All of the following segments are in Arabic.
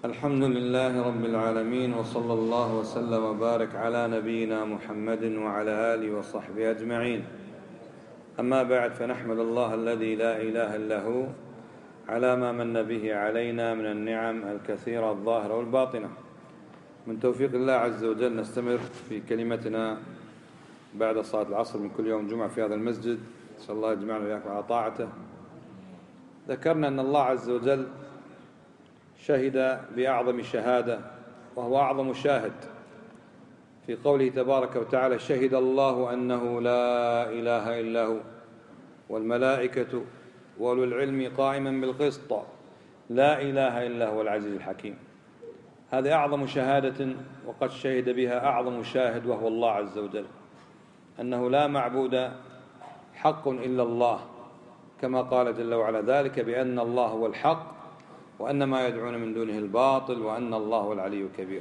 الحمد لله رب العالمين، وصلى الله وسلم وبارك على نبينا محمد وعلى آله وصحبه أجمعين. أما بعد، فنحمد الله الذي لا إله إلا هو على ما من به علينا من النعم الكثيرة الظاهرة والباطنة. من توفيق الله عز وجل نستمر في كلمتنا بعد صلاة العصر من كل يوم جمعة في هذا المسجد. نسأل الله يجمعنا وإياكم على طاعته. ذكرنا أن الله عز وجل شهد بأعظم شهادة، وهو أعظم شاهد، في قوله تبارك وتعالى: شهد الله أنه لا إله إلا هو والملائكة وأولو العلم قائما بالقسط لا إله إلا هو العزيز الحكيم. هذه أعظم شهادة، وقد شهد بها أعظم شاهد وهو الله عز وجل، أنه لا معبود حق إلا الله، كما قال جل وعلا: ذلك بأن الله هو الحق وأن ما يدعون من دونه الباطل وأن الله هو العلي الكبير.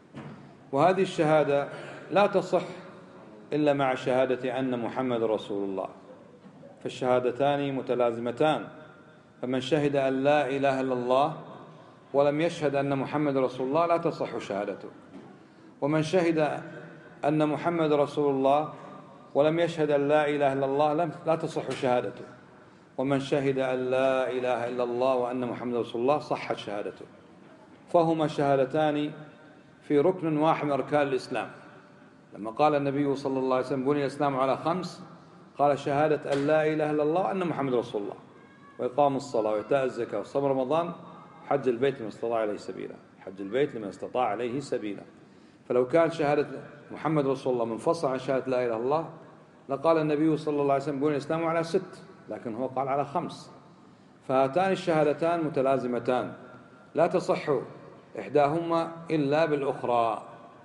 وهذه الشهادة لا تصح إلا مع شهادة أن محمد رسول الله، فالشهادتان متلازمتان. فمن شهد أن لا إله إلا الله ولم يشهد أن محمد رسول الله لا تصح شهادته، ومن شهد أن محمد رسول الله ولم يشهد أن لا إله إلا الله لا تصح شهادته، ومن شهد أن لا إله إلا الله وأن محمد رسول الله صحت شهادته. فهما شهادتان في ركن واحد من أركان الإسلام. لما قال النبي صلى الله عليه وسلم: بني الإسلام على 5، قال: شهادة أن لا إله إلا الله وأن محمد رسول الله، وإقام الصلاة وإيتاء الزكاة وصوم رمضان، حج البيت لمن استطاع عليه سبيلا. حج البيت لمن استطاع عليه سبيلا. فلو كان شهادة محمد رسول الله منفصل عن شهادة لا إله إلا الله لقال النبي صلى الله عليه وسلم: بني الإسلام على 6، لكن هو قال على 5. فهاتان الشهادتان متلازمتان لا تصح إحداهما إلا بالأخرى.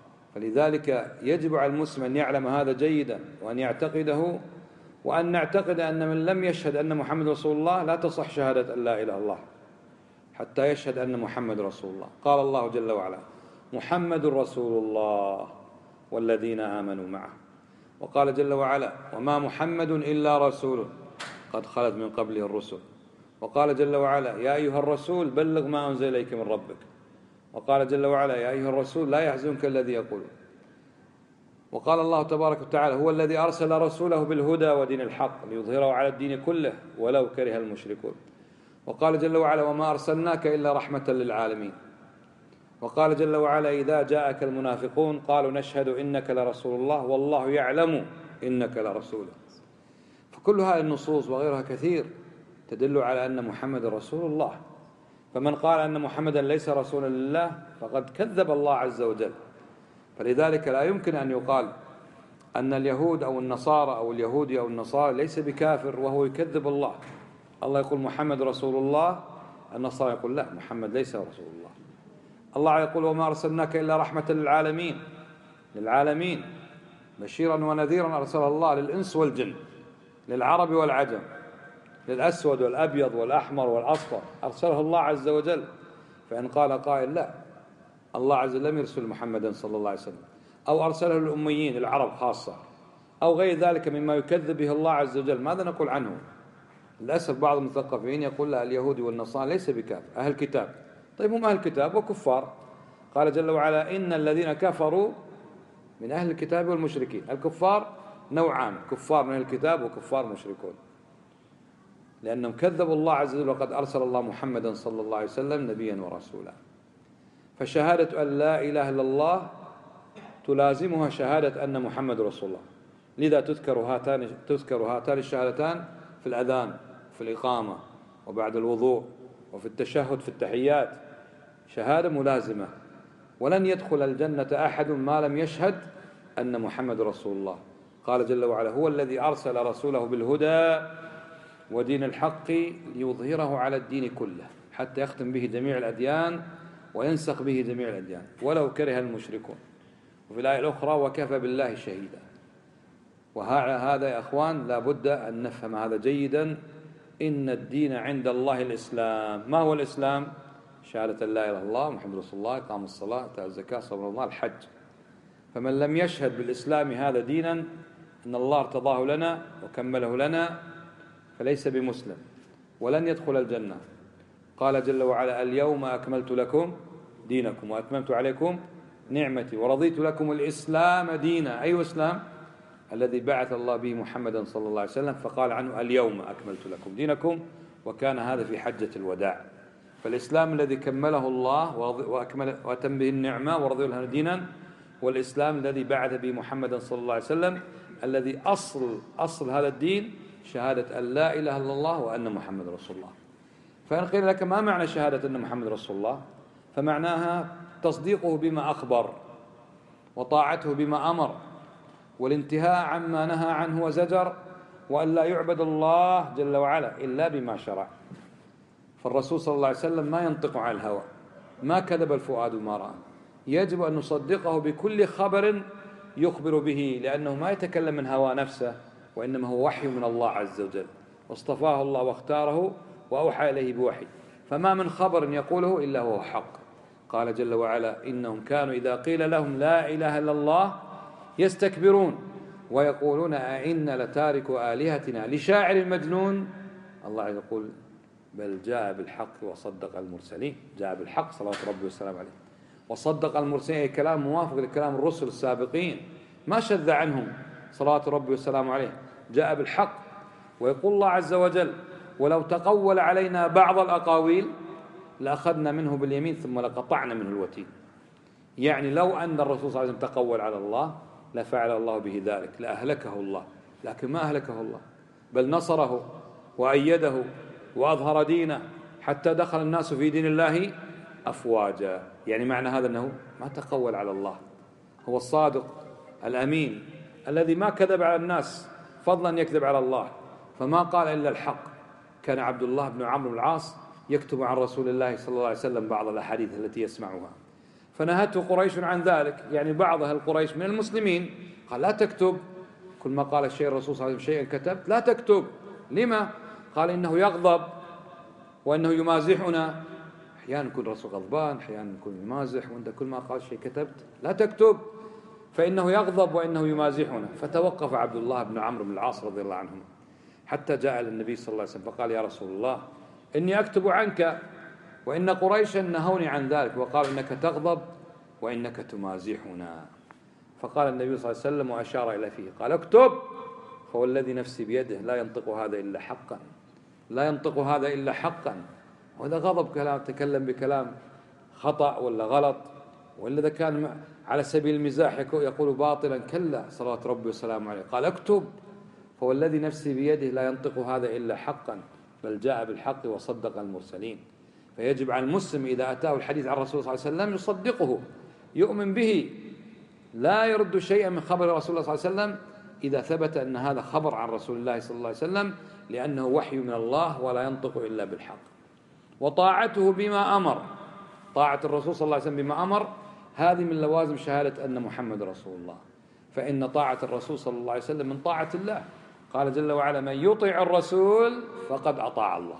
فلذلك يجب على المسلم أن يعلم هذا جيدا وأن يعتقده، وأن نعتقد أن من لم يشهد أن محمد رسول الله لا تصح شهادة أن لا إله إلا الله حتى يشهد أن محمد رسول الله. قال الله جل وعلا: محمد رسول الله والذين آمنوا معه. وقال جل وعلا: وما محمد إلا رسول قد خلت من قبله الرسل. وقال جل وعلا: يا أيها الرسول بلغ ما أنزل إليك من ربك. وقال جل وعلا: يا أيها الرسول لا يحزنك الذي يقول. وقال الله تبارك وتعالى: هو الذي أرسل رسوله بالهدى ودين الحق ليظهره على الدين كله ولو كره المشركون. وقال جل وعلا: وما أرسلناك إلا رحمة للعالمين. وقال جل وعلا: إذا جاءك المنافقون قالوا نشهد إنك لرسول الله والله يعلم إنك لرسوله. فكل هذه النصوص وغيرها كثير تدل على أن محمد رسول الله. فمن قال أن محمدا ليس رسولا لله فقد كذب الله عز وجل. فلذلك لا يمكن أن يقال أن اليهود أو النصارى أو اليهودي أو النصارى ليس بكافر وهو يكذب الله. الله يقول محمد رسول الله، النصارى يقول لا، محمد ليس رسول الله. الله يقول: وما أرسلناك إلا رحمة للعالمين بشيرا ونذيرا. أرسل الله للإنس والجن، للعرب والعجم، للأسود والأبيض والأحمر والأصفر، أرسله الله عز وجل. فإن قال قائل: لا، الله عز وجل لم يرسل محمدا صلى الله عليه وسلم، أو أرسله للأميين العرب خاصة، أو غير ذلك مما يكذب به الله عز وجل، ماذا نقول عنه؟ للأسف بعض المثقفين يقول: لا، اليهود والنصارى ليس بكافر، أهل كتاب. طيب، هم أهل كتاب وكفار. قال جل وعلا: إن الذين كفروا من أهل الكتاب والمشركين. الكفار نوعان: كفار من أهل الكتاب وكفار مشركون، لأنهم كذبوا الله عز وجل، وقد أرسل الله محمدا صلى الله عليه وسلم نبيا ورسولا. فشهادة أن لا إله إلا الله تلازمها شهادة أن محمد رسول الله. لذا تذكر هاتان الشهادتان في الأذان، في الإقامة، وبعد الوضوء، وفي التشهد في التحيات، شهادة ملازمة. ولن يدخل الجنة أحد ما لم يشهد أن محمد رسول الله. قال جل وعلا: هو الذي أرسل رسوله بالهدى ودين الحق ليظهره على الدين كله حتى يختم به جميع الأديان وينسخ به جميع الأديان ولو كره المشركون. وفي الآية الأخرى: وكفى بالله شهيدا. وهذا يا أخوان لا بد أن نفهم هذا جيدا. إن الدين عند الله الإسلام. ما هو الإسلام؟ شهادة لا إله إلا الله محمد رسول الله، إقام الصلاة، إيتاء الزكاة، صوم رمضان، الحج. فمن لم يشهد بالإسلام هذا دينا أن الله ارتضاه لنا وكمله لنا فليس بمسلم ولن يدخل الجنة. قال جل وعلا: اليوم أكملت لكم دينكم وأتممت عليكم نعمتي ورضيت لكم الإسلام دينا. أي إسلام؟ الذي بعث الله به محمدا صلى الله عليه وسلم، فقال عنه اليوم أكملت لكم دينكم، وكان هذا في حجة الوداع. فالإسلام الذي كمله الله وأتم به النعمة ورضي له دينا، والإسلام الذي بعث به محمدا صلى الله عليه وسلم، الذي أصل هذا الدين شهادة أن لا إله إلا الله وأن محمد رسول الله. فإن قيل لك ما معنى شهادة أن محمد رسول الله؟ فمعناها تصديقه بما أخبر، وطاعته بما أمر، والانتهاء عما نهى عنه وزجر، وأن لا يعبد الله جل وعلا إلا بما شرع. فالرسول صلى الله عليه وسلم ما ينطق عن الهوى، ما كذب الفؤاد ما رأى، يجب أن نصدقه بكل خبر يخبر به، لأنه ما يتكلم من هوى نفسه، وإنما هو وحي من الله عز وجل، واصطفاه الله واختاره وأوحى إليه بوحي، فما من خبر يقوله إلا هو حق. قال جل وعلا إنهم كانوا إذا قيل لهم لا إله إلا الله يستكبرون ويقولون أئنا لتاركوا آلهتنا لشاعر مجنون. الله يقول بل جاء بالحق وصدق المرسلين. جاء بالحق صلوات ربي والسلام عليه، وصدق المرسلين، أي كلام موافق لكلام الرسل السابقين ما شذ عنهم صلوات ربي والسلام عليه، جاء بالحق. ويقول الله عز وجل ولو تقول علينا بعض الأقاويل لأخذنا منه باليمين ثم لقطعنا منه الوتين. يعني لو أن الرسول صلى الله عليه وسلم تقول على الله لفعل الله به ذلك، لأهلكه الله، لكن ما أهلكه الله، بل نصره وأيده وأظهر دينه حتى دخل الناس في دين الله أفواجا. يعني معنى هذا أنه ما تقول على الله، هو الصادق الأمين الذي ما كذب على الناس فضلا يكذب على الله، فما قال إلا الحق. كان عبد الله بن عمرو بن العاص يكتب عن رسول الله صلى الله عليه وسلم بعض الأحاديث التي يسمعها، فنهته قريش عن ذلك، يعني بعض أهل قريش من المسلمين قال لا تكتب، كل ما قال الشيء الرسول صلى الله عليه وسلم شيئا كتبت، لا تكتب. لما؟ قال إنه يغضب وإنه يمازحنا، أحيانا يكون الرسول غضبان، أحيانا يكون يمازح، وأنت كل ما قال شيء كتبت، لا تكتب فإنه يغضب وإنه يمازحنا. فتوقف عبد الله بن عمرو بن العاص رضي الله عنهما حتى جاء للنبي صلى الله عليه وسلم فقال يا رسول الله إني أكتب عنك وإن قريشا نهوني عن ذلك وقالوا إنك تغضب وإنك تمازحنا. فقال النبي صلى الله عليه وسلم وأشار إلى فيه قال اكتب، فوالذي نفسي بيده لا ينطق هذا إلا حقا، لا ينطق هذا إلا حقا. وإذا غضب كلام تكلم بكلام خطأ ولا غلط، وإلا إذا كان على سبيل المزاح يقول باطلا، كلا صلوات ربي وسلامه عليه. قال اكتب، فوالذي نفسي بيده لا ينطق هذا إلا حقا بل جاء بالحق وصدق المرسلين. فيجب على المسلم إذا أتاه الحديث عن الرسول صلى الله عليه وسلم يصدقه، يؤمن به، لا يرد شيئا من خبر رسول الله صلى الله عليه وسلم إذا ثبت أن هذا خبر عن رسول الله صلى الله عليه وسلم، لأنه وحي من الله ولا ينطق إلا بالحق. وطاعته بما أمر، طاعة الرسول صلى الله عليه وسلم بما أمر، هذه من لوازم شهادة أن محمد رسول الله. فإن طاعة الرسول صلى الله عليه وسلم من طاعة الله. قال جل وعلا من يطع الرسول فقد أطاع الله.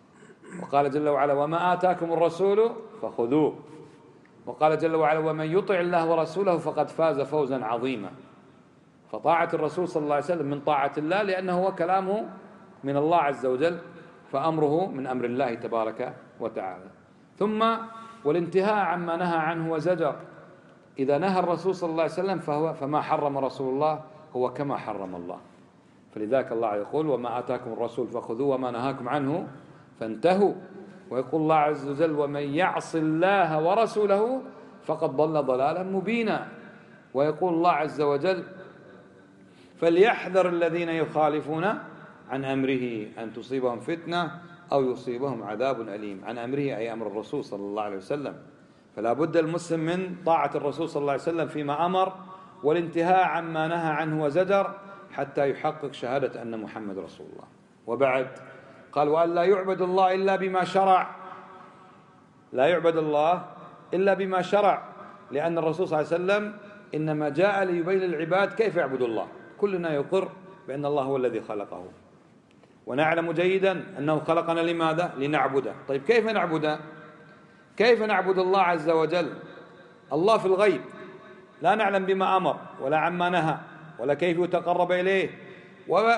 وقال جل وعلا وما آتاكم الرسول فخذوه. وقال جل وعلا ومن يطع الله ورسوله فقد فاز فوزا عظيما. فطاعة الرسول صلى الله عليه وسلم من طاعة الله، لأنه هو كلامه من الله عز وجل، فأمره من أمر الله تبارك وتعالى. ثم والانتهاء عما نهى عنه وزجر. إذا نهى الرسول صلى الله عليه وسلم فما حرم رسول الله هو كما حرم الله. فلذلك الله يقول وما آتاكم الرسول فخذوه وما نهاكم عنه فانتهوا. ويقول الله عز وجل ومن يعص الله ورسوله فقد ضل ضلالا مبينا. ويقول الله عز وجل فليحذر الذين يخالفون عن أمره أن تصيبهم فتنة أو يصيبهم عذاب أليم. عن أمره أي أمر الرسول صلى الله عليه وسلم. فلا بد المسلم من طاعة الرسول صلى الله عليه وسلم فيما أمر، والانتهاء عما نهى عنه وزجر، حتى يحقق شهادة أن محمد رسول الله. وبعد قال وأن لا يعبد الله إلا بما شرع. لا يعبد الله إلا بما شرع، لأن الرسول صلى الله عليه وسلم إنما جاء ليبين للعباد كيف يعبد الله. كلنا يقر بأن الله هو الذي خلقه، ونعلم جيدا أنه خلقنا لماذا؟ لنعبده. طيب كيف نعبده؟ كيف نعبد الله عز وجل؟ الله في الغيب لا نعلم بما أمر ولا عما نهى ولا كيف يتقرب إليه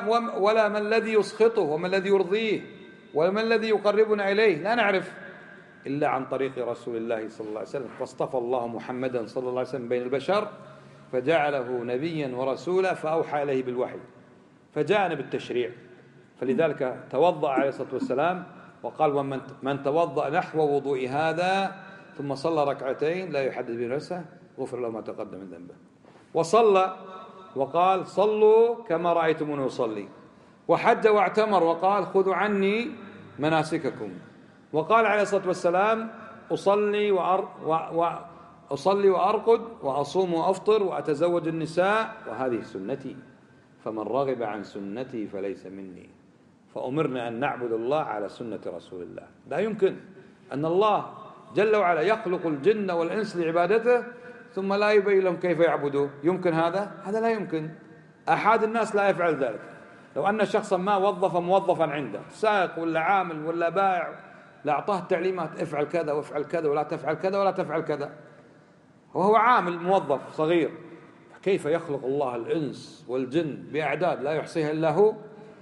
ولا ما الذي يسخطه وما الذي يرضيه وما الذي يقربنا إليه، لا نعرف. إلا عن طريق رسول الله صلى الله عليه وسلم، فاصطفى الله محمدا صلى الله عليه وسلم بين البشر فجعله نبيا ورسولا فأوحى إليه بالوحي فجاءنا بالتشريع. فلذلك توضأ عليه الصلاة والسلام وقال: ومن توضأ نحو وضوء هذا ثم صلى ركعتين لا يحدث به نفسه غفر له ما تقدم من ذنبه. وصلى وقال: صلوا كما رأيتموني أصلي. وحج واعتمر وقال: خذوا عني مناسككم. وقال عليه الصلاة والسلام: أصلي وأرقد وأصوم وأفطر وأتزوج النساء وهذه سنتي، فمن رغب عن سنتي فليس مني. فأمرنا أن نعبد الله على سنة رسول الله. لا يمكن أن الله جل وعلا يخلق الجن والإنس لعبادته ثم لا يبين لهم كيف يعبدوه. يمكن هذا؟ هذا لا يمكن. أحد الناس لا يفعل ذلك. لو أن شخصا ما وظف موظفا عنده سائق ولا عامل ولا بائع لأعطاه التعليمات: افعل كذا وافعل كذا ولا تفعل كذا ولا تفعل كذا، وهو عامل موظف صغير، كيف يخلق الله الإنس والجن بأعداد لا يحصيها إلا هو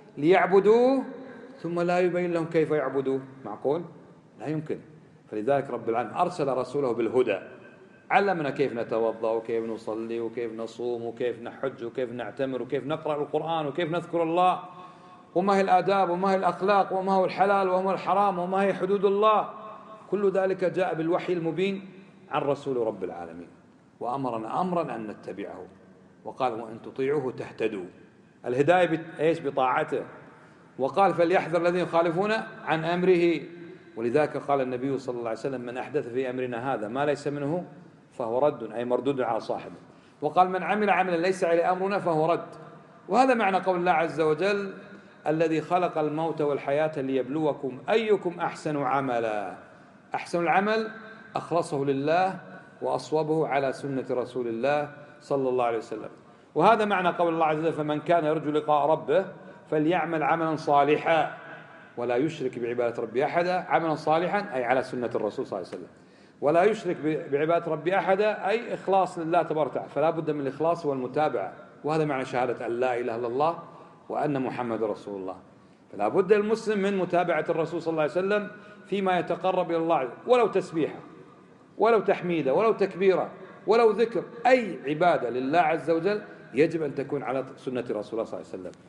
ليعبدوه ثم لا يبين لهم كيف يعبدوه؟ معقول؟ لا يمكن. فلذلك رب العالمين أرسل رسوله بالهدى، علمنا كيف نتوضأ وكيف نصلي وكيف نصوم وكيف نحج وكيف نعتمر وكيف نقرأ القرآن وكيف نذكر الله، وما هي الآداب وما هي الأخلاق وما هو الحلال وما هو الحرام وما هي حدود الله. كل ذلك جاء بالوحي المبين عن رسول رب العالمين، وأمرنا أمرا أن نتبعه، وقال: وإن تطيعوه تهتدوا. الهداية إيش؟ بطاعته. وقال: فليحذر الذين يخالفون عن أمره. ولذلك قال النبي صلى الله عليه وسلم: من أحدث في أمرنا هذا ما ليس منه فهو رد، أي مردود على صاحبه. وقال: من عمل عملا ليس عليه أمرنا فهو رد. وهذا معنى قول الله عز وجل: الذي خلق الموت والحياة ليبلوكم أيكم أحسن عملا. أحسن العمل أخلصه لله وأصوبه على سنة رسول الله صلى الله عليه وسلم. وهذا معنى قول الله عز وجل: فمن كان يرجو لقاء ربه فليعمل عملا صالحا ولا يشرك بعبادة ربه أحدا. عملا صالحا أي على سنة الرسول صلى الله عليه وسلم، ولا يشرك بعبادة ربه أحدا أي إخلاص لله تبارك وتعالى. فلا بد من الإخلاص والمتابعة، وهذا معنى شهادة أن لا إله إلا الله وأن محمد رسول الله. فلا بد المسلم من متابعة الرسول صلى الله عليه وسلم فيما يتقرب إلى الله، ولو تسبيحة ولو تحميدة ولو تكبيرة ولو ذكر، أي عبادة لله عز وجل يجب أن تكون على سنة رسول الله صلى الله عليه وسلم.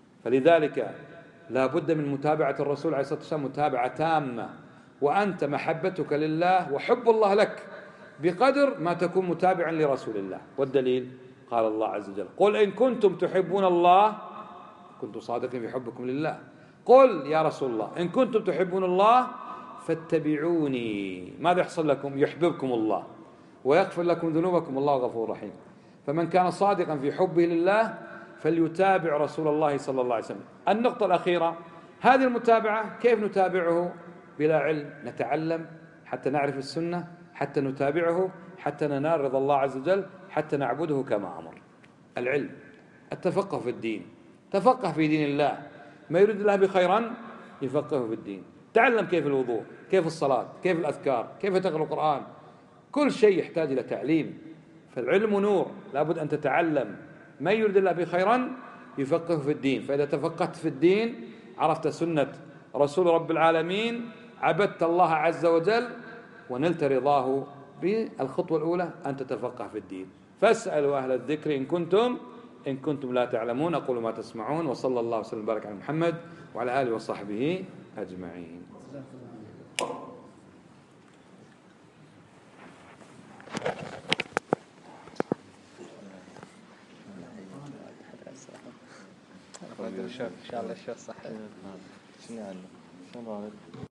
فلذلك لا بد من متابعة الرسول عليه الصلاة والسلام متابعة تامة. وأنت محبتك لله وحب الله لك بقدر ما تكون متابعا لرسول الله. والدليل قال الله عز وجل: قل إن كنتم تحبون الله، كنتم صادقين في حبكم لله، قل يا رسول الله إن كنتم تحبون الله فاتبعوني. ماذا يحصل لكم؟ يحببكم الله ويغفر لكم ذنوبكم، الله غفور رحيم. فمن كان صادقا في حبه لله فليتابع رسول الله صلى الله عليه وسلم. النقطة الأخيرة، هذه المتابعة كيف نتابعه؟ بلا علم نتعلم حتى نعرف السنة، حتى نتابعه، حتى ننال رضا الله عز وجل، حتى نعبده كما أمر. العلم، التفقه في الدين، تفقه في دين الله، ما يريد الله بخيرا يفقهه في الدين. تعلم كيف الوضوء، كيف الصلاة، كيف الأذكار، كيف تقرأ القرآن، كل شيء يحتاج إلى تعليم. فالعلم نور، لابد أن تتعلم. ما يريد الله بخيرا يفقهه في الدين. فإذا تفقهت في الدين عرفت سنة رسول رب العالمين، عبدت الله عز وجل ونلت رضاه. بالخطوة الأولى أن تتفقه في الدين. فاسألوا أهل الذكر إن كنتم لا تعلمون. أقول ما تسمعون، وصلى الله وسلم وبارك على محمد وعلى آله وصحبه أجمعين. إن شاء الله الشيخ صح. شنو